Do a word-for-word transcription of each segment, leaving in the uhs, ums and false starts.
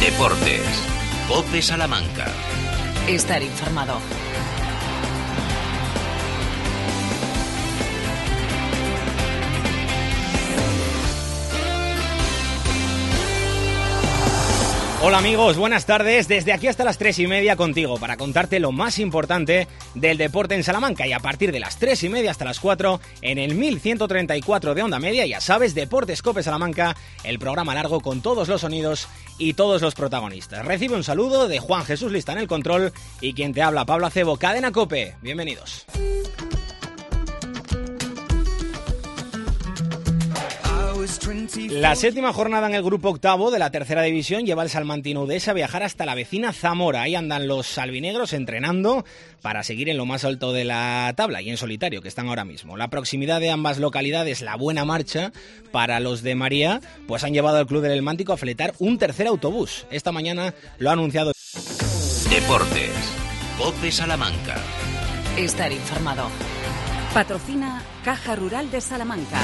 Deportes. COPE Salamanca. Estar informado. Hola amigos, buenas tardes. Desde aquí hasta las tres y media contigo para contarte lo más importante del deporte en Salamanca, y a partir de las tres y media hasta las cuatro en el mil ciento treinta y cuatro de onda media, ya sabes, Deportes COPE Salamanca, el programa largo con todos los sonidos y todos los protagonistas. Recibe un saludo de Juan Jesús Lista en el control y quien te habla, Pablo Acebo, Cadena COPE. Bienvenidos. La séptima jornada en el grupo octavo de la tercera división lleva al Salmantino Udesa a viajar hasta la vecina Zamora. Ahí andan los albinegros entrenando para seguir en lo más alto de la tabla y en solitario, que están ahora mismo. La proximidad de ambas localidades, la buena marcha para los de María, pues han llevado al Club del Elmántico a fletar un tercer autobús. Esta mañana lo ha anunciado. Deportes. COPE Salamanca. Estar informado. Patrocina Caja Rural de Salamanca.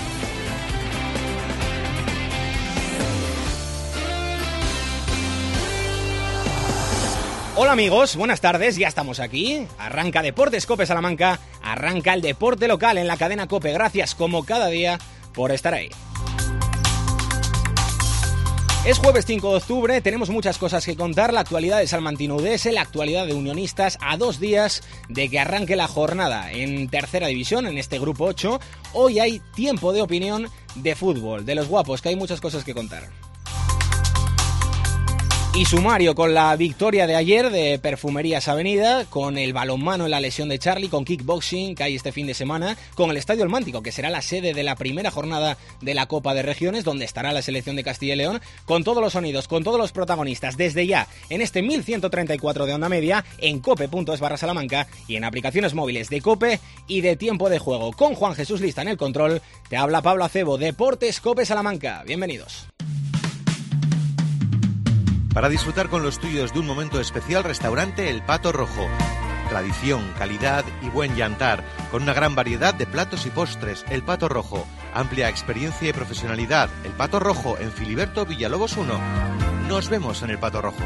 Hola amigos, buenas tardes, ya estamos aquí. Arranca Deportes COPE Salamanca, arranca el deporte local en la cadena COPE. Gracias como cada día por estar ahí. Es jueves cinco de octubre, tenemos muchas cosas que contar, la actualidad de Salmantino Udese, la actualidad de Unionistas, a dos días de que arranque la jornada en tercera división, en este grupo ocho. Hoy hay tiempo de opinión de fútbol, de los guapos, que hay muchas cosas que contar. Y sumario con la victoria de ayer de Perfumerías Avenida, con el balonmano en la lesión de Charlie, con kickboxing que hay este fin de semana, con el Estadio El Mántico, que será la sede de la primera jornada de la Copa de Regiones, donde estará la selección de Castilla y León, con todos los sonidos, con todos los protagonistas, desde ya, en este mil ciento treinta y cuatro de onda media, en cope.es barra Salamanca y en aplicaciones móviles de COPE y de Tiempo de Juego. Con Juan Jesús Lista en el control, te habla Pablo Acebo, Deportes COPE Salamanca. Bienvenidos. Para disfrutar con los tuyos de un momento especial, restaurante El Pato Rojo. Tradición, calidad y buen yantar, con una gran variedad de platos y postres. El Pato Rojo, amplia experiencia y profesionalidad. El Pato Rojo, en Filiberto Villalobos uno. Nos vemos en El Pato Rojo.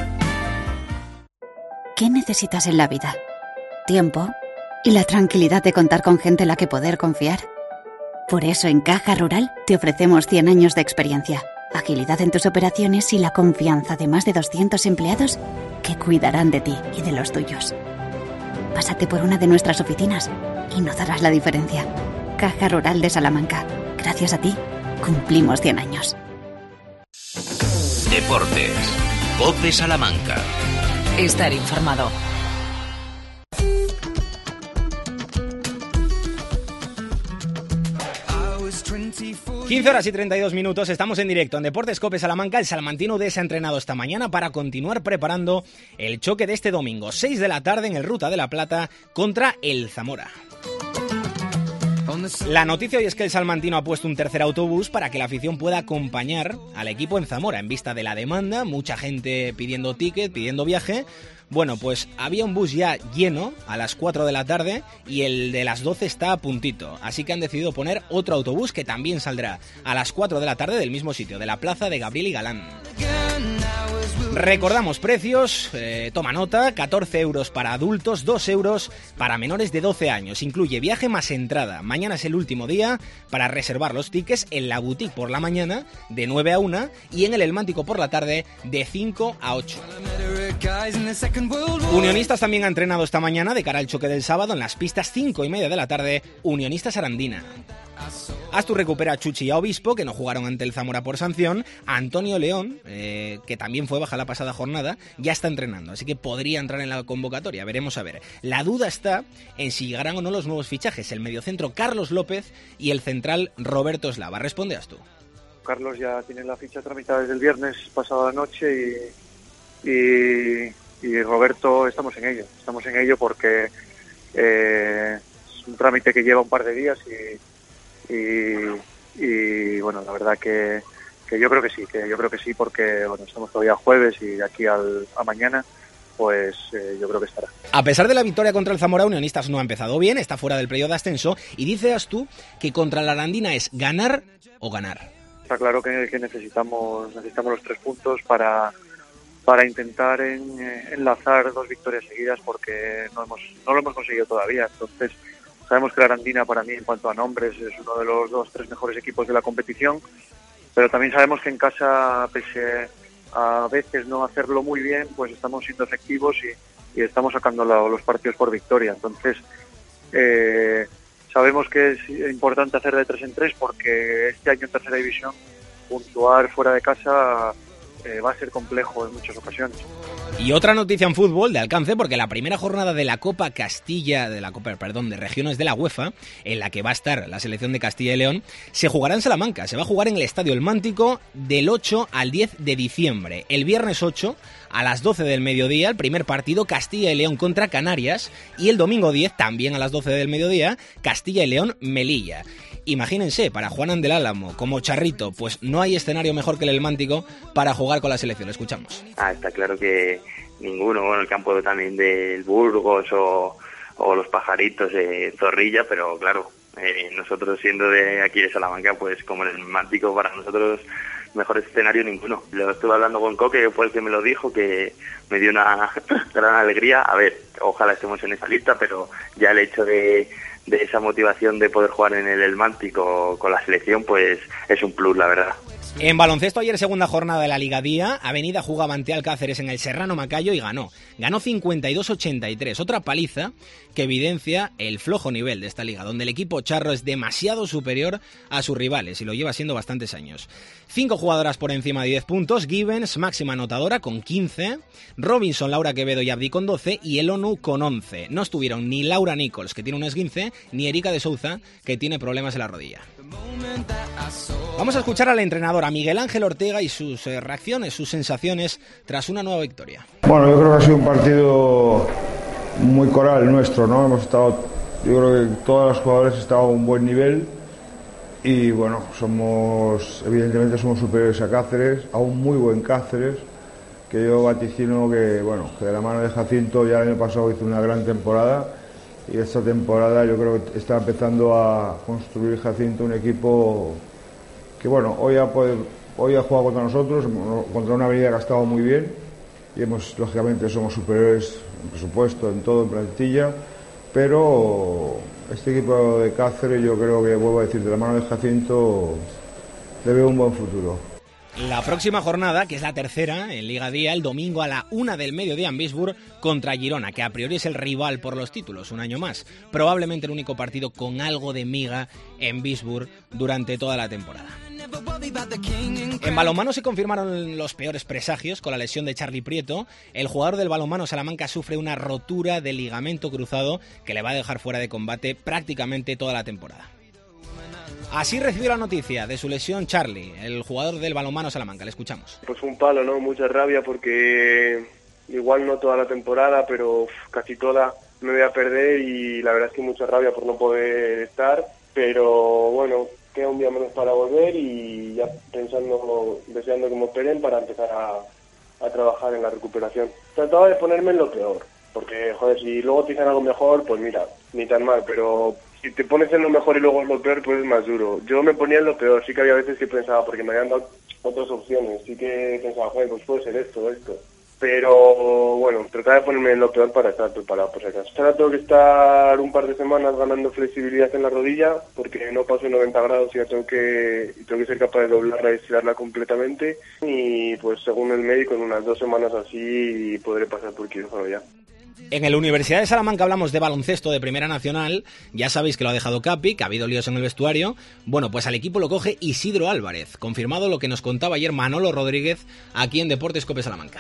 ¿Qué necesitas en la vida? Tiempo y la tranquilidad de contar con gente en la que poder confiar. Por eso en Caja Rural te ofrecemos cien años de experiencia, agilidad en tus operaciones y la confianza de más de doscientos empleados que cuidarán de ti y de los tuyos. Pásate por una de nuestras oficinas y notarás la diferencia. Caja Rural de Salamanca. Gracias a ti, cumplimos cien años. Deportes. COPE Salamanca. Estar informado. quince horas y treinta y dos minutos, estamos en directo en Deportes COPE Salamanca. El Salmantino Udese ha entrenado esta mañana para continuar preparando el choque de este domingo, seis de la tarde en el Ruta de la Plata contra el Zamora. La noticia hoy es que el Salmantino ha puesto un tercer autobús para que la afición pueda acompañar al equipo en Zamora, en vista de la demanda, mucha gente pidiendo ticket, pidiendo viaje. Bueno, pues había un bus ya lleno a las cuatro de la tarde y el de las doce está a puntito. Así que han decidido poner otro autobús que también saldrá a las cuatro de la tarde del mismo sitio, de la plaza de Gabriel y Galán. Recordamos precios, eh, toma nota, catorce euros para adultos, dos euros para menores de doce años. Incluye viaje más entrada. Mañana es el último día para reservar los tickets en la boutique por la mañana de nueve a una y en el Elmántico por la tarde de cinco a ocho. Unionistas también ha entrenado esta mañana de cara al choque del sábado en las pistas cinco y media de la tarde, Unionistas Arandina. Astu recupera a Chuchi y a Obispo, que no jugaron ante el Zamora por sanción. A Antonio León, eh, que también fue baja la pasada jornada, ya está entrenando, así que podría entrar en la convocatoria, veremos a ver. La duda está en si llegarán o no los nuevos fichajes, el mediocentro Carlos López y el central Roberto Eslava. Responde Astu. Carlos ya tiene la ficha tramitada desde el viernes pasado la noche y, y, y Roberto estamos en ello, estamos en ello porque eh, es un trámite que lleva un par de días y Y, y bueno, la verdad que, que yo creo que sí, que yo creo que sí porque bueno, estamos todavía jueves y de aquí al, a mañana pues eh, yo creo que estará. A pesar de la victoria contra el Zamora, Unionistas no ha empezado bien, está fuera del playoff de ascenso y dices tú que contra la Arandina es ganar o ganar. Está claro que, que necesitamos necesitamos los tres puntos para para intentar en, eh, enlazar dos victorias seguidas, porque no hemos no lo hemos conseguido todavía. Entonces sabemos que la Arandina, para mí, en cuanto a nombres, es uno de los dos tres mejores equipos de la competición, pero también sabemos que en casa, pese a veces no hacerlo muy bien, pues estamos siendo efectivos y, y estamos sacando la, los partidos por victoria. Entonces eh, sabemos que es importante hacer de tres en tres, porque este año en tercera división puntuar fuera de casa eh, va a ser complejo en muchas ocasiones. Y otra noticia en fútbol de alcance, porque la primera jornada de la Copa Castilla, de la Copa, perdón, de regiones de la UEFA, en la que va a estar la selección de Castilla y León, se jugará en Salamanca. Se va a jugar en el Estadio El Mántico del ocho al diez de diciembre. El viernes ocho, a las doce del mediodía, el primer partido, Castilla y León contra Canarias, y el domingo diez, también a las doce del mediodía, Castilla y León Melilla. Imagínense, para Juan del Álamo, como Charrito, pues no hay escenario mejor que el El Mántico para jugar con la selección. Escuchamos. Ah, está claro que ninguno, bueno, el campo también del Burgos o, o los Pajaritos de Zorrilla, pero claro, eh, nosotros siendo de aquí de Salamanca, pues como el El Mántico, para nosotros mejor escenario ninguno. Lo estuve hablando con Coque, que fue el que me lo dijo, que me dio una gran alegría. A ver, ojalá estemos en esa lista, pero ya el hecho de de esa motivación de poder jugar en el El Mántico con la selección, pues es un plus, la verdad. En baloncesto, ayer segunda jornada de la Liga Día, Avenida jugaba ante Alcáceres en el Serrano Macayo y ganó. Ganó cincuenta y dos a ochenta y tres, otra paliza que evidencia el flojo nivel de esta liga, donde el equipo charro es demasiado superior a sus rivales y lo lleva siendo bastantes años. Cinco jugadoras por encima de diez puntos, Givens, máxima anotadora, con quince, Robinson, Laura Quevedo y Abdi con doce y el ONU con once. No estuvieron ni Laura Nichols, que tiene un esguince, ni Erika de Souza, que tiene problemas en la rodilla. Vamos a escuchar al entrenador, a Miguel Ángel Ortega, y sus eh, reacciones, sus sensaciones tras una nueva victoria. Bueno, yo creo que ha sido un partido muy coral nuestro, ¿no? Hemos estado, yo creo que todas las jugadoras han estado a un buen nivel y bueno, somos, evidentemente somos superiores a Cáceres, a un muy buen Cáceres, que yo vaticino que, bueno, que de la mano de Jacinto ya el año pasado hizo una gran temporada y esta temporada yo creo que está empezando a construir Jacinto un equipo que, bueno, hoy ha, podido, hoy ha jugado contra nosotros, contra una Avenida que ha estado muy bien y hemos, lógicamente somos superiores en presupuesto, en todo, en plantilla, pero este equipo de Cáceres, yo creo que, vuelvo a decir, de la mano de Jacinto le veo un buen futuro. La próxima jornada, que es la tercera en Liga Día, el domingo a la una del mediodía en Bisburg contra Girona, que a priori es el rival por los títulos, un año más. Probablemente el único partido con algo de miga en Bisburg durante toda la temporada. En balonmano se confirmaron los peores presagios con la lesión de Charly Prieto. El jugador del balonmano Salamanca sufre una rotura de ligamento cruzado que le va a dejar fuera de combate prácticamente toda la temporada. Así recibió la noticia de su lesión Charly, el jugador del balonmano Salamanca. Le escuchamos. Pues un palo, ¿no? Mucha rabia porque igual no toda la temporada, pero uf, casi toda me voy a perder y la verdad es que mucha rabia por no poder estar, pero bueno, queda un día menos para volver y ya pensando, deseando que me operen para empezar a, a trabajar en la recuperación. Trataba de ponerme en lo peor, porque joder, si luego te dicen algo mejor, pues mira, ni tan mal, pero si te pones en lo mejor y luego es lo peor, pues es más duro. Yo me ponía en lo peor, sí que había veces que pensaba, porque me habían dado otras opciones, sí que pensaba, joder, pues puede ser esto, esto. Pero bueno, trataba de ponerme en lo peor para estar preparado por si acaso. Ahora tengo que estar un par de semanas ganando flexibilidad en la rodilla, porque no paso noventa grados y ya tengo que, tengo que ser capaz de doblarla y estirarla completamente. Y pues según el médico, en unas dos semanas así podré pasar por quirófano ya. En la Universidad de Salamanca hablamos de baloncesto de Primera Nacional. Ya sabéis que lo ha dejado Capi, que ha habido líos en el vestuario. Bueno, pues al equipo lo coge Isidro Álvarez. Confirmado lo que nos contaba ayer Manolo Rodríguez aquí en Deportes Cope Salamanca.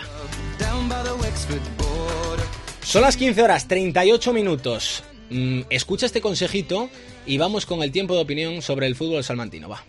Son las quince horas, treinta y ocho minutos. Mm, escucha este consejito y vamos con el tiempo de opinión sobre el fútbol salmantino. Va.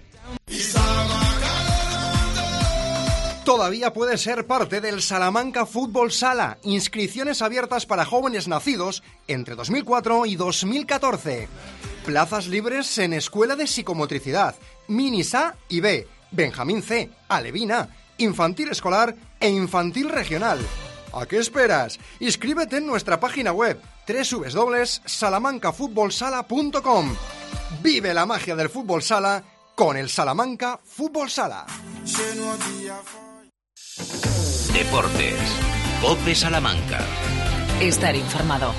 Todavía puedes ser parte del Salamanca Fútbol Sala. Inscripciones abiertas para jóvenes nacidos entre dos mil cuatro y dos mil catorce. Plazas libres en Escuela de Psicomotricidad, Minis A y B, Benjamín C, Alevina, Infantil Escolar e Infantil Regional. ¿A qué esperas? Inscríbete en nuestra página web doble u doble u doble u punto salamanca fútbol sala punto com. Vive la magia del fútbol sala con el Salamanca Fútbol Sala. Deportes. COPE Salamanca. Estar informado.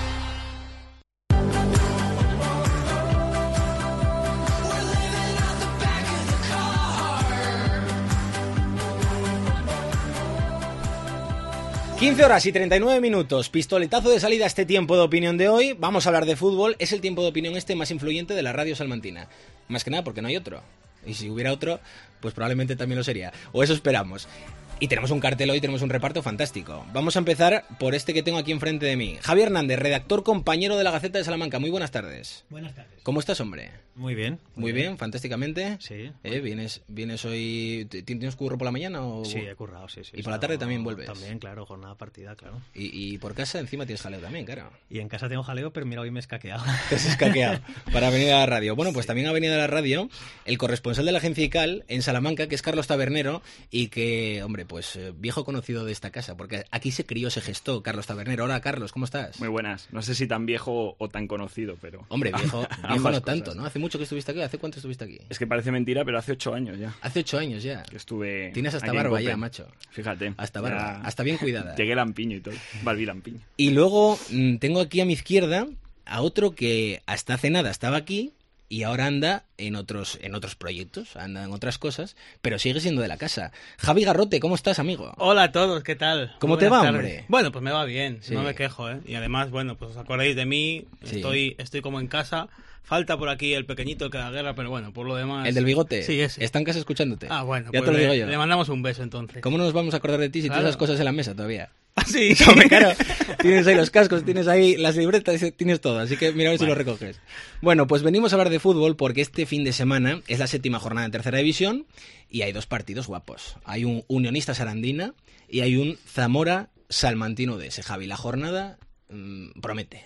quince horas y treinta y nueve minutos, pistoletazo de salida a este tiempo de opinión de hoy. Vamos a hablar de fútbol, es el tiempo de opinión este más influyente de la radio salmantina. Más que nada porque no hay otro. Y si hubiera otro, pues probablemente también lo sería. O eso esperamos. Y tenemos un cartel hoy, tenemos un reparto fantástico. Vamos a empezar por este que tengo aquí enfrente de mí. Javier Hernández, redactor compañero de la Gaceta de Salamanca. Muy buenas tardes. Buenas tardes. ¿Cómo estás, hombre? Muy bien. Muy, muy bien. bien, fantásticamente. Sí. ¿Eh? ¿Vienes, ¿Vienes hoy? ¿Tienes curro por la mañana? O... Sí, he currado, sí, sí. ¿Y por la tarde también vuelves? También, claro, jornada partida, claro. Y, y por casa encima tienes jaleo también, claro. Y en casa tengo jaleo, pero mira, hoy me he escaqueado. Te has escaqueado para venir a la radio. Bueno, pues sí. También ha venido a la radio el corresponsal de la agencia I C A L en Salamanca, que es Carlos Tabernero, y que, hombre, pues viejo conocido de esta casa, porque aquí se crió, se gestó Carlos Tabernero. Hola, Carlos, ¿cómo estás? Muy buenas. No sé si tan viejo o tan conocido, pero... Hombre, viejo, viejo no tanto, ¿no? ¿Hace mucho que estuviste aquí? ¿Hace cuánto estuviste aquí? Es que parece mentira, pero hace ocho años ya. Hace ocho años ya. Que estuve... Tienes hasta barba ya, macho. Fíjate. Hasta barba, ya... hasta bien cuidada. Llegué lampiño y todo. Valví lampiño. Y luego mmm, tengo aquí a mi izquierda a otro que hasta hace nada estaba aquí y ahora anda en otros en otros proyectos, anda en otras cosas, pero sigue siendo de la casa. Javi Garrote, ¿cómo estás, amigo? Hola a todos, ¿qué tal? ¿Cómo te va, hombre? Bueno, pues me va bien, sí. No me quejo, ¿eh? Y además, bueno, pues os acordáis de mí, sí. estoy estoy como en casa. Falta por aquí el pequeñito que da guerra, pero bueno, por lo demás... ¿El del bigote? Sí, ese. Está en casa escuchándote. Ah, bueno, ya pues te lo digo le, yo. Le mandamos un beso, entonces. ¿Cómo no nos vamos a acordar de ti si claro. tienes esas cosas en la mesa todavía? Ah, sí. Hombre, claro, tienes ahí los cascos, tienes ahí las libretas, tienes todo, así que mira a ver vale. si lo recoges. Bueno, pues venimos a hablar de fútbol porque este fin de semana es la séptima jornada en tercera división y hay dos partidos guapos. Hay un Unionista Sarandina y hay un Zamora Salmantino de ese. Javi, la jornada mmm, promete.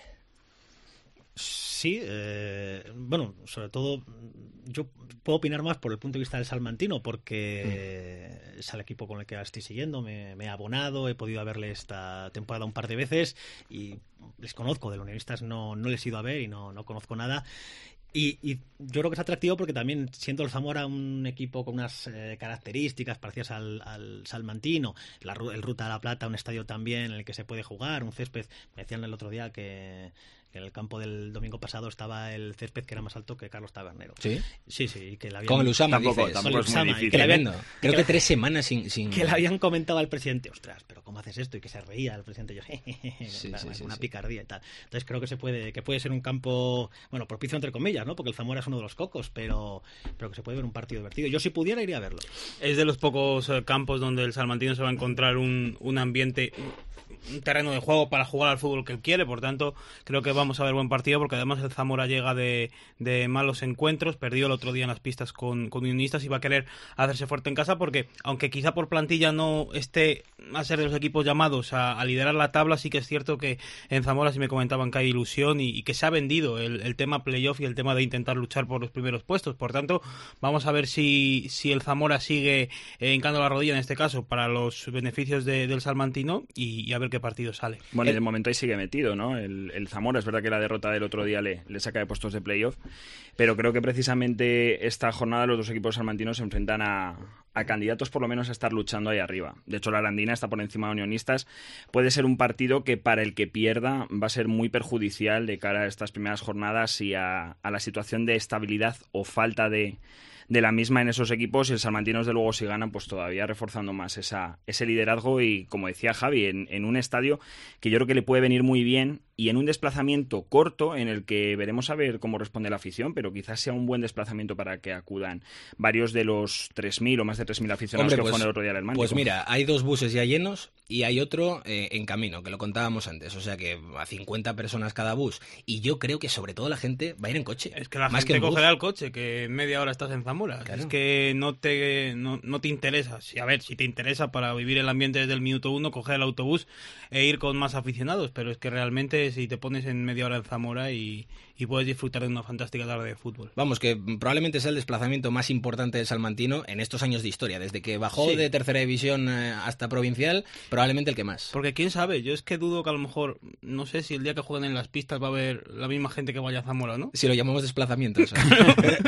Sí, eh, bueno, sobre todo yo puedo opinar más por el punto de vista del salmantino porque mm. es el equipo con el que estoy siguiendo, me, me he abonado, he podido verle esta temporada un par de veces y les conozco, de los unionistas no, no les he ido a ver y no, no conozco nada. Y, y yo creo que es atractivo porque también, siendo el Zamora un equipo con unas eh, características parecidas al, al salmantino, la, el Ruta de la Plata, un estadio también en el que se puede jugar, un césped, me decían el otro día que... en el campo del domingo pasado estaba el césped que era más alto que Carlos Tabernero. ¿Sí? Sí, sí. Que le habían... Con el Usama, tampoco, dices. Tampoco es muy difícil. Que le habían... Creo que, que tres semanas sin, sin... Que le habían comentado al presidente, ostras, pero ¿cómo haces esto? Y que se reía el presidente. Yo, jejeje, sí, una, sí, sí, una sí. picardía y tal. Entonces creo que se puede que puede ser un campo, bueno, propicio entre comillas, ¿no? Porque el Zamora es uno de los cocos, pero, pero que se puede ver un partido divertido. Yo si pudiera iría a verlo. Es de los pocos eh, campos donde el salmantino se va a encontrar un, un ambiente... un terreno de juego para jugar al fútbol que él quiere, por tanto creo que vamos a ver buen partido porque además el Zamora llega de, de malos encuentros, perdió el otro día en las pistas con, con Unionistas y va a querer hacerse fuerte en casa porque aunque quizá por plantilla no esté a ser de los equipos llamados a, a liderar la tabla, sí que es cierto que en Zamora sí me comentaban que hay ilusión y, y que se ha vendido el, el tema playoff y el tema de intentar luchar por los primeros puestos, por tanto vamos a ver si, si el Zamora sigue eh, hincando la rodilla en este caso para los beneficios de, del salmantino y, y a ver qué partido sale. Bueno, y el... de momento ahí sigue metido, ¿no? El, el Zamora, es verdad que la derrota del otro día le, le saca de puestos de playoff, pero creo que precisamente esta jornada los dos equipos salmantinos se enfrentan a, a candidatos por lo menos a estar luchando ahí arriba. De hecho, la Arandina está por encima de Unionistas. Puede ser un partido que para el que pierda va a ser muy perjudicial de cara a estas primeras jornadas y a, a la situación de estabilidad o falta de... de la misma en esos equipos y el salmantino de luego si ganan pues todavía reforzando más esa, ese liderazgo y como decía Javi en, en un estadio que yo creo que le puede venir muy bien y en un desplazamiento corto en el que veremos a ver cómo responde la afición, pero quizás sea un buen desplazamiento para que acudan varios de los tres mil o más de tres mil aficionados Hombre, que pues, fueron el otro día al Hermántico. Pues mira, hay dos buses ya llenos y hay otro eh, en camino, que lo contábamos antes, o sea que a cincuenta personas cada bus y yo creo que sobre todo la gente va a ir en coche. Es que la más gente que cogerá el coche, que en media hora estás en Zamora. Claro. Es que no te no, no te interesa. Sí, a ver, si te interesa para vivir el ambiente desde el minuto uno, coger el autobús e ir con más aficionados, pero es que realmente si te pones en media hora en Zamora y, y puedes disfrutar de una fantástica tarde de fútbol. Vamos, que probablemente sea el desplazamiento más importante del salmantino en estos años de historia, desde que bajó sí. de tercera división hasta provincial, probablemente el que más. Porque quién sabe, yo es que dudo que a lo mejor, no sé si el día que jueguen en las pistas va a haber la misma gente que vaya a Zamora, ¿no? Si lo llamamos desplazamiento, eso.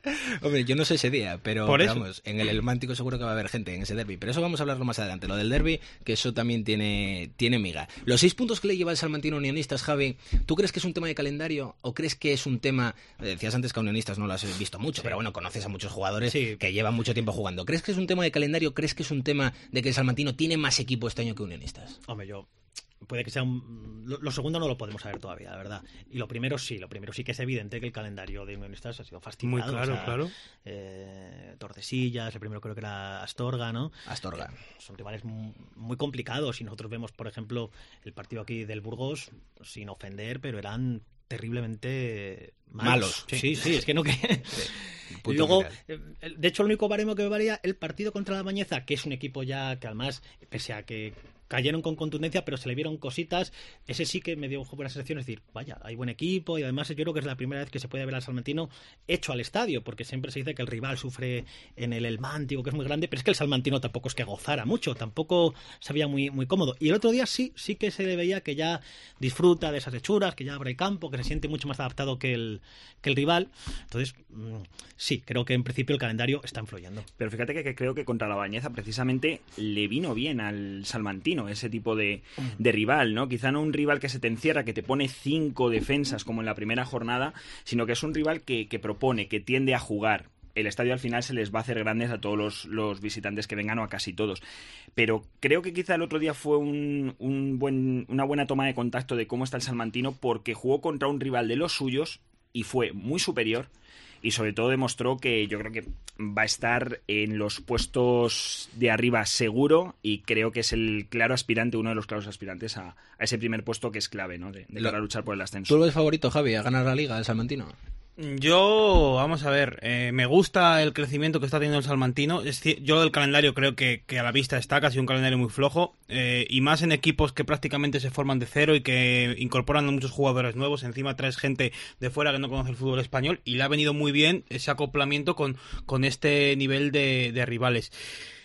Hombre, yo no sé ese día, pero, Por pero eso. vamos, en el Elmántico seguro que va a haber gente en ese derbi. Pero eso vamos a hablarlo más adelante. Lo del derbi, que eso también tiene, tiene miga. Los seis puntos que le lleva el Salmantino a Unionistas, Javi, ¿tú crees que es un tema de calendario o crees que es un tema... Decías antes que a Unionistas no lo has visto mucho, sí. pero bueno, conoces a muchos jugadores sí. que llevan mucho tiempo jugando. ¿Crees que es un tema de calendario? ¿Crees que es un tema de que el Salmantino tiene más equipo este año que Unionistas? Hombre, yo... Puede que sea un... Lo, lo segundo no lo podemos saber todavía, la verdad. Y lo primero sí, lo primero sí que es evidente que el calendario de Unionistas ha sido fastidiado. Muy claro, o sea, claro. Eh, Tordesillas, el primero creo que era Astorga, ¿no? Astorga. Son rivales muy, muy complicados. Y nosotros vemos, por ejemplo, el partido aquí del Burgos, sin ofender, pero eran terriblemente malos. malos. Sí, sí, sí, es que no que... Sí. Y luego, de hecho, el único baremo que me valía el partido contra la Bañeza, que es un equipo ya que además, pese a que cayeron con contundencia, pero se le vieron cositas, ese sí que me dio buena sensación, es decir, vaya, hay buen equipo y además yo creo que es la primera vez que se puede ver al Salmantino hecho al estadio, porque siempre se dice que el rival sufre en el Elmántico, que es muy grande, pero es que el Salmantino tampoco es que gozara mucho, tampoco se veía muy, muy cómodo. Y el otro día sí, sí que se le veía que ya disfruta de esas hechuras, que ya abre el campo, que se siente mucho más adaptado que el, que el rival. Entonces, sí, creo que en principio el calendario está influyendo. Pero fíjate que, que creo que contra la Bañeza precisamente le vino bien al Salmantino ese tipo de, de rival, ¿no? Quizá no un rival que se te encierra, que te pone cinco defensas como en la primera jornada, sino que es un rival que, que propone, que tiende a jugar. El estadio al final se les va a hacer grandes a todos los, los visitantes que vengan o a casi todos. Pero creo que quizá el otro día fue un, un buen, una buena toma de contacto de cómo está el Salmantino, porque jugó contra un rival de los suyos y fue muy superior. Y sobre todo demostró que yo creo que va a estar en los puestos de arriba seguro y creo que es el claro aspirante, uno de los claros aspirantes a, a ese primer puesto que es clave, ¿no? De, de cara a luchar por el ascenso. ¿Tú lo ves favorito, Javi, a ganar la Liga, el Salmantino? Yo, vamos a ver, eh, me gusta el crecimiento que está teniendo el Salmantino. Es decir, yo del calendario creo que, que a la vista está casi un calendario muy flojo, eh, y más en equipos que prácticamente se forman de cero y que incorporan a muchos jugadores nuevos. Encima traes gente de fuera que no conoce el fútbol español y le ha venido muy bien ese acoplamiento con, con este nivel de, de rivales.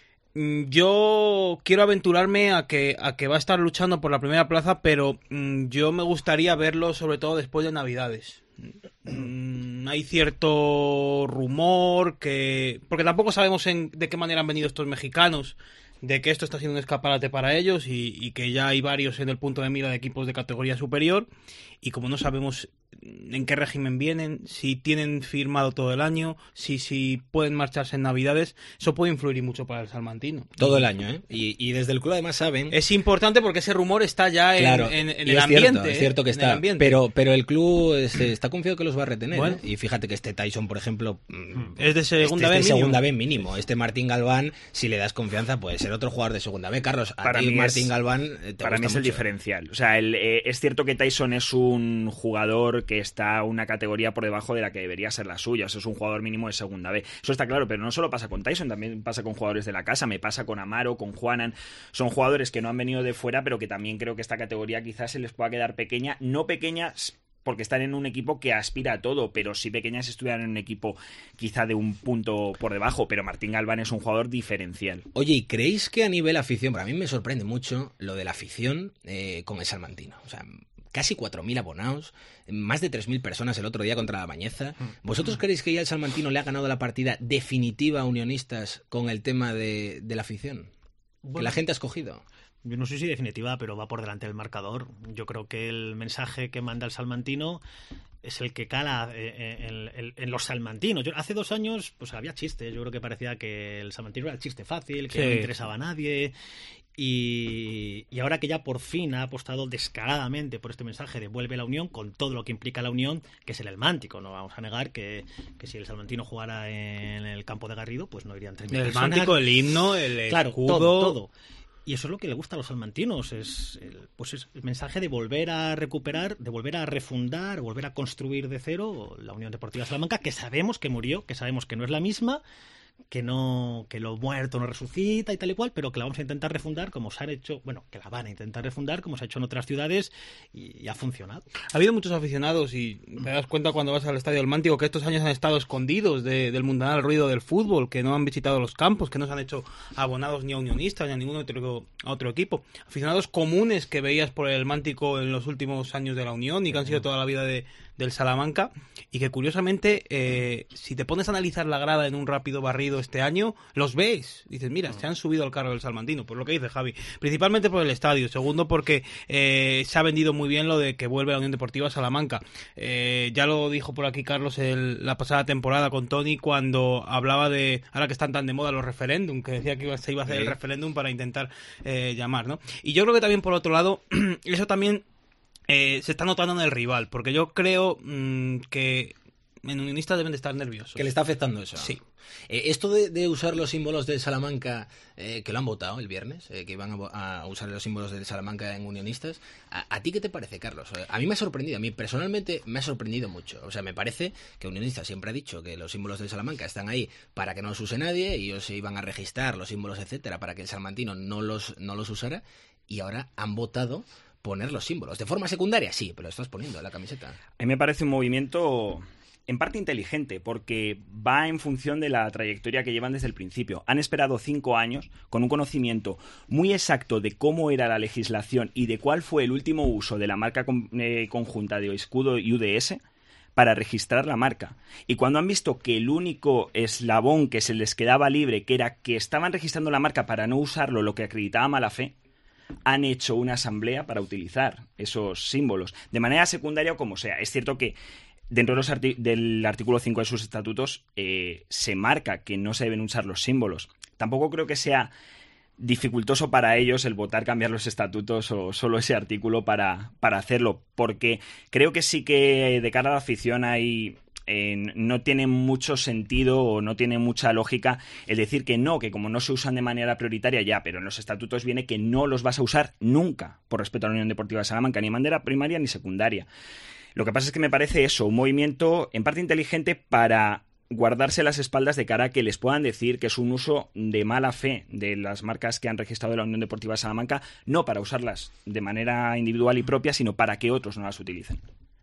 Yo quiero aventurarme a que, a que va a estar luchando por la primera plaza, pero mmm, yo me gustaría verlo sobre todo después de Navidades. Mm, hay cierto rumor que... Porque tampoco sabemos en, de qué manera han venido estos mexicanos, de que esto está siendo un escaparate para ellos y, y que ya hay varios en el punto de mira de equipos de categoría superior, y como no sabemos en qué régimen vienen, si tienen firmado todo el año, si, si pueden marcharse en Navidades, eso puede influir mucho para el Salmantino. Todo el año, ¿eh? Y, y desde el club además saben... Es importante porque ese rumor está ya en, claro, en, en y el es ambiente. Cierto, es cierto que está, pero, pero el club este, está confiado que los va a retener. Bueno. ¿eh? Y fíjate que este Tyson, por ejemplo... Es de segunda este, B es de mínimo. segunda B mínimo. Este Martín Galván, si le das confianza, puede ser otro jugador de segunda B. Carlos, a para ti mí Martín es, Galván te Para mí es mucho. el diferencial. O sea, el, eh, es cierto que Tyson es un jugador que está una categoría por debajo de la que debería ser la suya. Eso es un jugador mínimo de segunda B. Eso está claro, pero no solo pasa con Tyson, también pasa con jugadores de la casa. Me pasa con Amaro, con Juanan. Son jugadores que no han venido de fuera, pero que también creo que esta categoría quizás se les pueda quedar pequeña. No pequeña porque están en un equipo que aspira a todo, pero sí pequeñas si estuvieran en un equipo quizá de un punto por debajo. Pero Martín Galván es un jugador diferencial. Oye, ¿y creéis que a nivel afición, para mí me sorprende mucho lo de la afición eh, con el Salmantino? O sea, casi cuatro mil abonados, más de tres mil personas el otro día contra la Bañeza. ¿Vosotros creéis que ya el Salmantino le ha ganado la partida definitiva a Unionistas con el tema de, de la afición? Bueno, que la gente ha escogido. Yo no sé si definitiva, pero va por delante del marcador. Yo creo que el mensaje que manda el Salmantino es el que cala en, en, en los salmantinos. Yo, hace dos años pues había chistes. Yo creo que parecía que el Salmantino era el chiste fácil, que sí. no interesaba a nadie. Y, y ahora que ya por fin ha apostado descaradamente por este mensaje de vuelve la Unión, con todo lo que implica la Unión, que es el Elmántico. No vamos a negar que, que si el Salmantino jugara en el campo de Garrido, pues no irían tres mil personas. El Elmántico, el himno, el claro, escudo... todo, todo. Y eso es lo que le gusta a los salmantinos, es el, pues es el mensaje de volver a recuperar, de volver a refundar, volver a construir de cero la Unión Deportiva Salamanca, que sabemos que murió, que sabemos que no es la misma, que no que lo muerto no resucita y tal y cual, pero que la vamos a intentar refundar como se ha hecho, bueno, que la van a intentar refundar como se ha hecho en otras ciudades y, y ha funcionado. Ha habido muchos aficionados y te das cuenta cuando vas al Estadio Elmántico que estos años han estado escondidos de, del mundanal ruido del fútbol, que no han visitado los campos, que no se han hecho abonados ni a Unionistas ni a ningún otro, a otro equipo. Aficionados comunes que veías por el Elmántico en los últimos años de la Unión y que han sido toda la vida de, del Salamanca y que curiosamente eh, si te pones a analizar la grada en un rápido barrido este año, los ves, dices, mira, se han subido al carro del salmantino, por lo que dice Javi, principalmente por el estadio, segundo porque eh, se ha vendido muy bien lo de que vuelve la Unión Deportiva Salamanca. Eh, ya lo dijo por aquí Carlos el, la pasada temporada con Tony cuando hablaba de, ahora que están tan de moda los referéndum, que decía que iba, se iba a hacer sí. el referéndum para intentar eh, llamar, ¿no? Y yo creo que también por otro lado, eso también eh, se está notando en el rival, porque yo creo mmm, que en Unionistas deben de estar nerviosos. ¿Que le está afectando eso? Sí. Eh, esto de, de usar los símbolos del Salamanca, eh, que lo han votado el viernes, eh, que iban a, a usar los símbolos del Salamanca en Unionistas, ¿a, ¿a ti qué te parece, Carlos? A mí me ha sorprendido, a mí personalmente me ha sorprendido mucho. O sea, me parece que Unionistas siempre ha dicho que los símbolos del Salamanca están ahí para que no los use nadie, y ellos se iban a registrar los símbolos, etcétera, para que el salmantino no los, no los usara, y ahora han votado poner los símbolos. ¿De forma secundaria? Sí, pero lo estás poniendo en la camiseta. A mí me parece un movimiento en parte inteligente, porque va en función de la trayectoria que llevan desde el principio. Han esperado cinco años con un conocimiento muy exacto de cómo era la legislación y de cuál fue el último uso de la marca con, eh, conjunta de escudo y U D S para registrar la marca. Y cuando han visto que el único eslabón que se les quedaba libre, que era que estaban registrando la marca para no usarlo, lo que acreditaba mala fe, han hecho una asamblea para utilizar esos símbolos, de manera secundaria o como sea. Es cierto que dentro de los arti- del artículo cinco de sus estatutos eh, se marca que no se deben usar los símbolos. Tampoco creo que sea dificultoso para ellos el votar cambiar los estatutos o solo ese artículo para, para hacerlo, porque creo que sí que de cara a la afición hay... Eh, no tiene mucho sentido o no tiene mucha lógica el decir que no, que como no se usan de manera prioritaria ya, pero en los estatutos viene que no los vas a usar nunca por respeto a la Unión Deportiva de Salamanca, ni de manera primaria ni secundaria. Lo que pasa es que me parece eso, un movimiento en parte inteligente para guardarse las espaldas de cara a que les puedan decir que es un uso de mala fe de las marcas que han registrado la Unión Deportiva de Salamanca, no para usarlas de manera individual y propia, sino para que otros no las utilicen.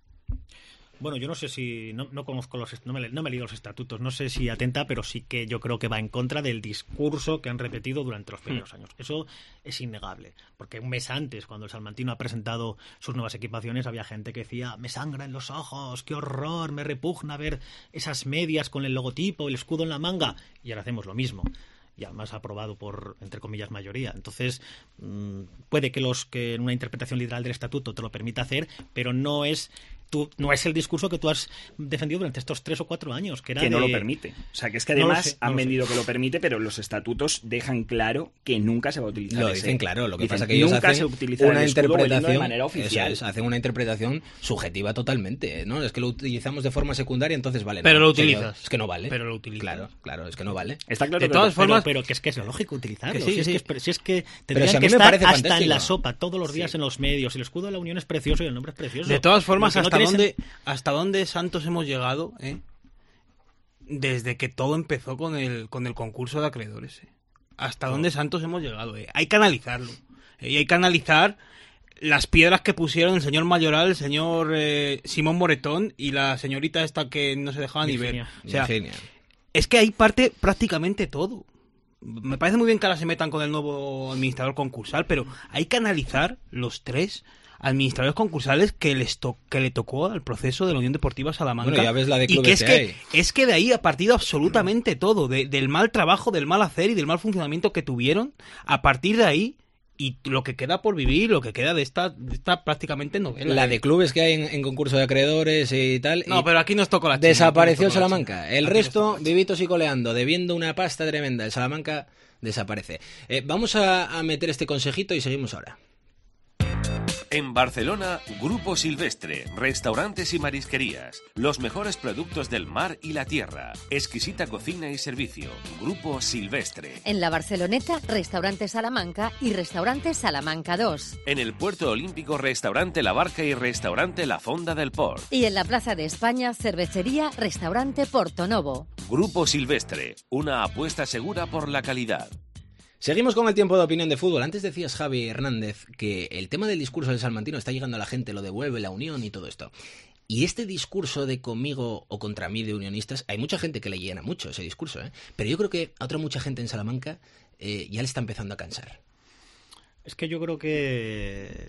Bueno, yo no sé si... No, no conozco los... No me, no me he leído los estatutos, no sé si atenta, pero sí que yo creo que va en contra del discurso que han repetido durante los primeros años. Eso es innegable, porque un mes antes, cuando el salmantino ha presentado sus nuevas equipaciones, había gente que decía, me sangra en los ojos, qué horror, me repugna ver esas medias con el logotipo, el escudo en la manga, y ahora hacemos lo mismo. Y además aprobado por, entre comillas, mayoría. Entonces, mmm, puede que los que en una interpretación literal del estatuto te lo permita hacer, pero no es tú, no es el discurso que tú has defendido durante estos tres o cuatro años. Que, era que no de... lo permite. O sea, que es que además no sé, no han vendido sé. que lo permite, pero los estatutos dejan claro que nunca se va a utilizar. Lo ese. dicen claro, lo que dicen, pasa es que ellos nunca hacen se utiliza una el interpretación de manera oficial. Eso es, hacen una interpretación subjetiva totalmente, ¿no? Es que lo utilizamos de forma secundaria, entonces vale. Pero no, lo utilizas. Es que no vale. Pero lo utilizas. Claro, claro, es que no vale. Está claro. De que todas pero, formas, pero, pero que es que es lógico utilizarlo. Que sí, si, es sí. que es, si es que tendrían si que estar hasta fantástico. en la sopa todos los días sí. en los medios. El escudo de la Unión es precioso y el nombre es precioso. De todas formas, ¿hasta, no dónde, sen... ¿hasta dónde Santos hemos llegado? ¿eh? Desde que todo empezó con el, con el concurso de acreedores. ¿eh? ¿Hasta oh. dónde Santos hemos llegado? ¿eh? Hay que analizarlo. ¿eh? Y hay que analizar las piedras que pusieron el señor Mayoral, el señor eh, Simón Moretón y la señorita esta que no se dejaba Virginia. ni ver. O sea, Virginia. Es que ahí parte prácticamente todo. Me parece muy bien que ahora se metan con el nuevo administrador concursal, pero hay que analizar los tres administradores concursales que les to que le tocó al proceso de la Unión Deportiva Salamanca. Bueno, ya ves la de clubes y que es que, que hay. es que de ahí ha partido absolutamente todo, de, del mal trabajo, del mal hacer y del mal funcionamiento que tuvieron. A partir de ahí, y lo que queda por vivir, lo que queda de esta, de esta prácticamente novela. La de clubes que hay en, en concurso de acreedores y tal. No, y pero aquí nos tocó la China. Desapareció el tocó Salamanca. la El aquí resto, vivitos y coleando, debiendo una pasta tremenda. El Salamanca desaparece. Eh, vamos a, a meter este consejito y seguimos ahora. En Barcelona, Grupo Silvestre, restaurantes y marisquerías, los mejores productos del mar y la tierra, exquisita cocina y servicio. Grupo Silvestre. En la Barceloneta, Restaurante Salamanca y Restaurante Salamanca dos. En el Puerto Olímpico, Restaurante La Barca y Restaurante La Fonda del Port. Y en la Plaza de España, Cervecería Restaurante Porto Novo. Grupo Silvestre, una apuesta segura por la calidad. Seguimos con el tiempo de opinión de fútbol. Antes decías, Javi Hernández, que el tema del discurso del salmantino está llegando a la gente, lo devuelve la unión y todo esto. Y este discurso de conmigo o contra mí de unionistas, hay mucha gente que le llena mucho ese discurso, ¿eh? Pero yo creo que a otra mucha gente en Salamanca eh, ya le está empezando a cansar. Es que yo creo que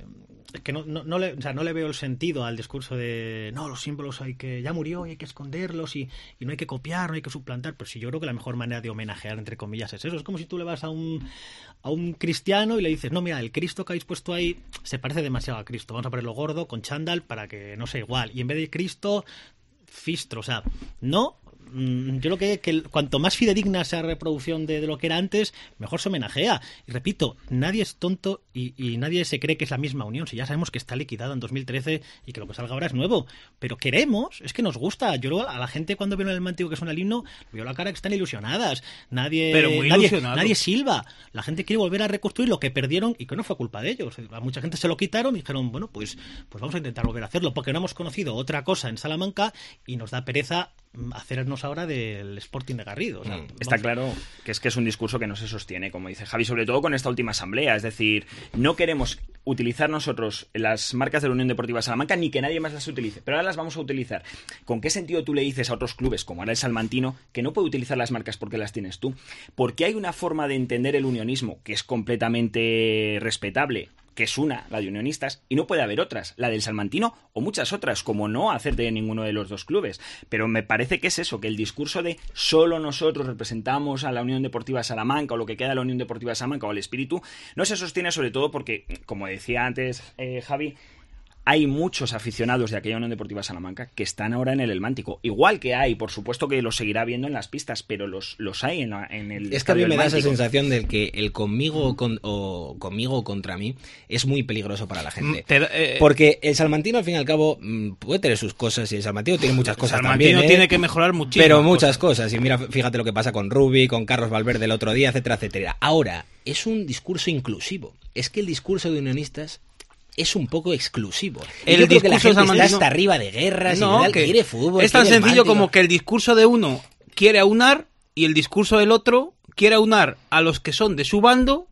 es que no, no, no, le, o sea, no le veo el sentido al discurso de no, los símbolos hay que, ya murió y hay que esconderlos y, y no hay que copiar, no hay que suplantar. Pero sí, yo creo que la mejor manera de homenajear, entre comillas, es eso. Es como si tú le vas a un, a un cristiano y le dices, no, mira, el Cristo que habéis puesto ahí se parece demasiado a Cristo, vamos a ponerlo gordo, con chándal, para que no sea igual. Y en vez de Cristo, fistro, o sea, no... Yo creo que, que cuanto más fidedigna sea la reproducción de, de lo que era antes, mejor se homenajea. Y repito, nadie es tonto y, y nadie se cree que es la misma unión. Si ya sabemos que está liquidada en dos mil trece y que lo que salga ahora es nuevo. Pero queremos, es que nos gusta. Yo creo a la gente cuando vieron el Mántico que suena el himno, veo la cara que están ilusionadas. Nadie, Pero muy nadie, ilusionado. nadie silba. La gente quiere volver a reconstruir lo que perdieron y que no fue culpa de ellos. A mucha gente se lo quitaron y dijeron, bueno, pues, pues vamos a intentar volver a hacerlo. Porque no hemos conocido otra cosa en Salamanca y nos da pereza hacernos ahora del Sporting de Garrido. O sea, mm, está claro que es que es un discurso que no se sostiene, como dice Javi, sobre todo con esta última asamblea. Es decir, no queremos utilizar nosotros las marcas de la Unión Deportiva Salamanca ni que nadie más las utilice, pero ahora las vamos a utilizar. ¿Con qué sentido tú le dices a otros clubes, como ahora el Salmantino, que no puede utilizar las marcas porque las tienes tú? Porque hay una forma de entender el unionismo que es completamente respetable, que es una, la de Unionistas, y no puede haber otras, la del Salmantino o muchas otras, como no hacer de ninguno de los dos clubes. Pero me parece que es eso, que el discurso de solo nosotros representamos a la Unión Deportiva Salamanca o lo que queda de la Unión Deportiva Salamanca o el espíritu, no se sostiene, sobre todo porque, como decía antes eh, Javi, hay muchos aficionados de aquella Unión Deportiva Salamanca que están ahora en el Elmántico. Igual que hay, por supuesto que los seguirá viendo en las pistas, pero los, los hay en, la, en el Es que a mí me da esa Elmántico. sensación de que el conmigo o, con, o conmigo o contra mí es muy peligroso para la gente. Te, eh, Porque el Salmantino, al fin y al cabo, puede tener sus cosas y el Salmantino tiene muchas cosas Salmantino también. ¿eh? tiene que mejorar muchísimo. Pero muchas cosas. Y mira, fíjate lo que pasa con Rubi, con Carlos Valverde el otro día, etcétera, etcétera. Ahora, es un discurso inclusivo. Es que el discurso de unionistas es un poco exclusivo. El Yo creo que la discurso gente de está hasta arriba de guerras no, y tal, que quiere fútbol. es tan quiere sencillo Mántico. como que el discurso de uno quiere aunar y el discurso del otro quiere aunar a los que son de su bando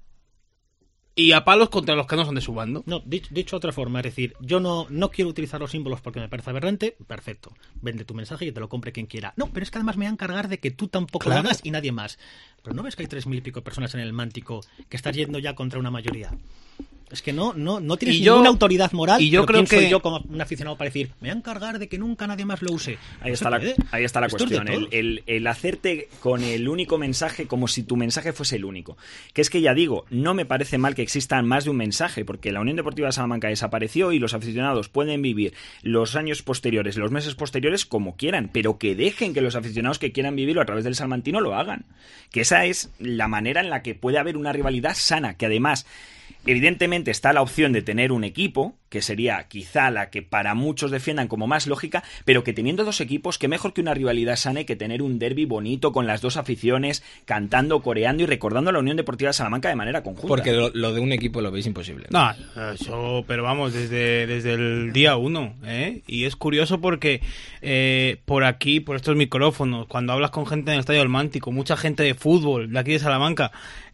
y a palos contra los que no son de su bando. No, dicho, dicho de otra forma, es decir, yo no, no quiero utilizar los símbolos porque me parece aberrante, perfecto, vende tu mensaje y que te lo compre quien quiera. No, pero es que además me voy a encargar de que tú tampoco Claro. lo hagas y nadie más. Pero ¿no ves que hay tres mil y pico personas en el Mántico que estás yendo ya contra una mayoría? Es que no, no, no tienes Y yo- ninguna autoridad moral. y yo pero creo ¿quién soy que- yo como un aficionado para decir, me voy a encargar de que nunca nadie más lo use? Ahí No está, se la, puede. ahí está la Esto es de cuestión, el, todos. el, el hacerte con el único mensaje como si tu mensaje fuese el único. Que es que ya digo, no me parece mal que existan más de un mensaje, porque la Unión Deportiva Salamanca desapareció y los aficionados pueden vivir los años posteriores, los meses posteriores como quieran, pero que dejen que los aficionados que quieran vivirlo a través del Salmantino lo hagan. Que esa es la manera en la que puede haber una rivalidad sana, que además... Evidentemente está la opción de tener un equipo, que sería quizá la que para muchos defiendan como más lógica, pero que teniendo dos equipos, que mejor que una rivalidad sana que tener un derbi bonito con las dos aficiones, cantando, coreando y recordando a la Unión Deportiva Salamanca de manera conjunta. Porque lo, lo de un equipo lo veis imposible. No, eso, pero vamos, desde, desde el día uno, ¿eh? Y es curioso porque eh, por aquí, por estos micrófonos, cuando hablas con gente en el Estadio del Mántico, mucha gente de fútbol de aquí de Salamanca,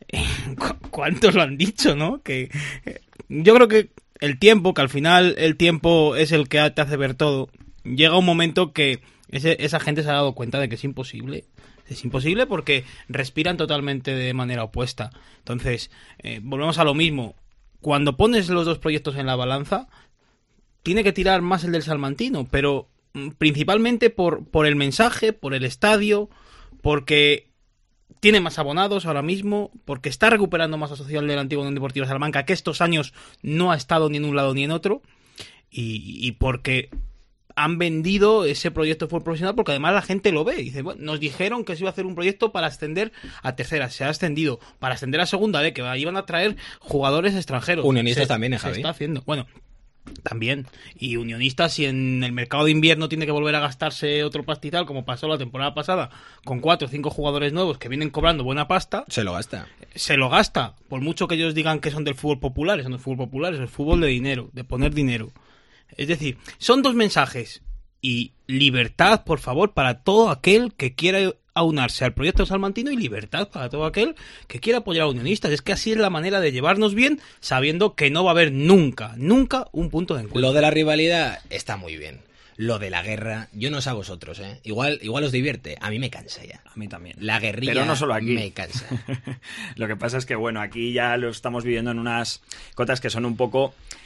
¿cu- ¿cuántos lo han dicho, no? Que eh, yo creo que el tiempo, que al final el tiempo es el que te hace ver todo, llega un momento que ese, esa gente se ha dado cuenta de que es imposible. Es imposible porque respiran totalmente de manera opuesta. Entonces, eh, volvemos a lo mismo. Cuando pones los dos proyectos en la balanza, tiene que tirar más el del Salmantino, pero mm, principalmente por, por el mensaje, por el estadio, porque tiene más abonados ahora mismo, porque está recuperando masa social de la antigua Unión Deportiva Salamanca, que estos años no ha estado ni en un lado ni en otro, y, y porque han vendido ese proyecto de fútbol profesional, porque además la gente lo ve. Y dice, bueno, nos dijeron que se iba a hacer un proyecto para ascender a tercera, se ha ascendido, para ascender a segunda, ¿eh? Que iban a traer jugadores extranjeros. Unionistas Se- también, ¿eh, se Javi? está haciendo. Bueno, también. Y Unionistas, si en el mercado de invierno tiene que volver a gastarse otro pastizal, como pasó la temporada pasada, con cuatro o cinco jugadores nuevos que vienen cobrando buena pasta, Se lo gasta. se lo gasta. Por mucho que ellos digan que son del fútbol popular, eso no es fútbol popular, es el fútbol de dinero, de poner dinero. Es decir, son dos mensajes. Y libertad, por favor, para todo aquel que quiera aunarse al proyecto salmantino, y libertad para todo aquel que quiera apoyar a Unionistas. Es que así es la manera de llevarnos bien, sabiendo que no va a haber nunca, nunca un punto de encuentro. Lo de la rivalidad está muy bien. Lo de la guerra, yo no sé a vosotros, ¿eh? Igual, igual os divierte. A mí me cansa ya. A mí también. La guerrilla Pero no solo aquí. me cansa. Lo que pasa es que, bueno, aquí ya lo estamos viviendo en unas cotas que son un poco...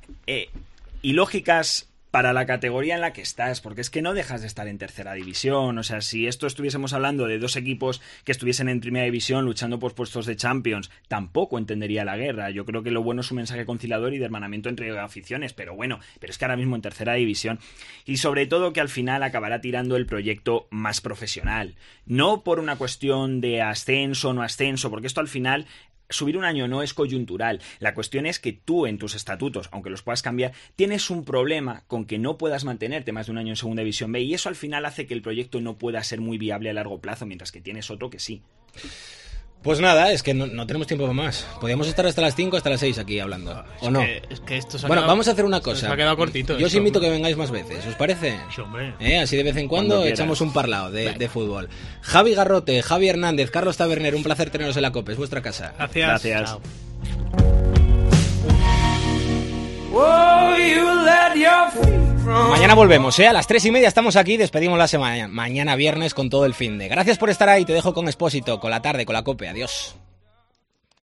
eh, ilógicas para la categoría en la que estás, porque es que no dejas de estar en tercera división. O sea, si esto estuviésemos hablando de dos equipos que estuviesen en primera división luchando por puestos de Champions, tampoco entendería la guerra. Yo creo que lo bueno es un mensaje conciliador y de hermanamiento entre aficiones, pero bueno, pero es que ahora mismo en tercera división, y sobre todo que al final acabará tirando el proyecto más profesional, no por una cuestión de ascenso o no ascenso, porque esto al final, subir un año no es coyuntural. La cuestión es que tú en tus estatutos, aunque los puedas cambiar, tienes un problema con que no puedas mantenerte más de un año en Segunda División B, y eso al final hace que el proyecto no pueda ser muy viable a largo plazo, mientras que tienes otro que sí. Pues nada, es que no, no tenemos tiempo más. Podríamos estar hasta las cinco, hasta las seis aquí hablando. Es ¿O no? Que, es que esto se ha bueno, quedado, vamos a hacer una cosa. Se ha quedado cortito. Yo os esto, invito a hombre. que vengáis más veces, ¿os parece? Sí, hombre. ¿Eh? Así de vez en cuando, Cuando echamos un parlado de, de fútbol. Javi Garrote, Javi Hernández, Carlos Taberner, un placer teneros en la COPE. Es vuestra casa. Gracias. Gracias. Chao. Mañana volvemos, ¿eh? A las tres y media estamos aquí, despedimos la semana. Mañana viernes con todo el fin de. Gracias por estar ahí, te dejo con Expósito, con la tarde, con la COPE. Adiós.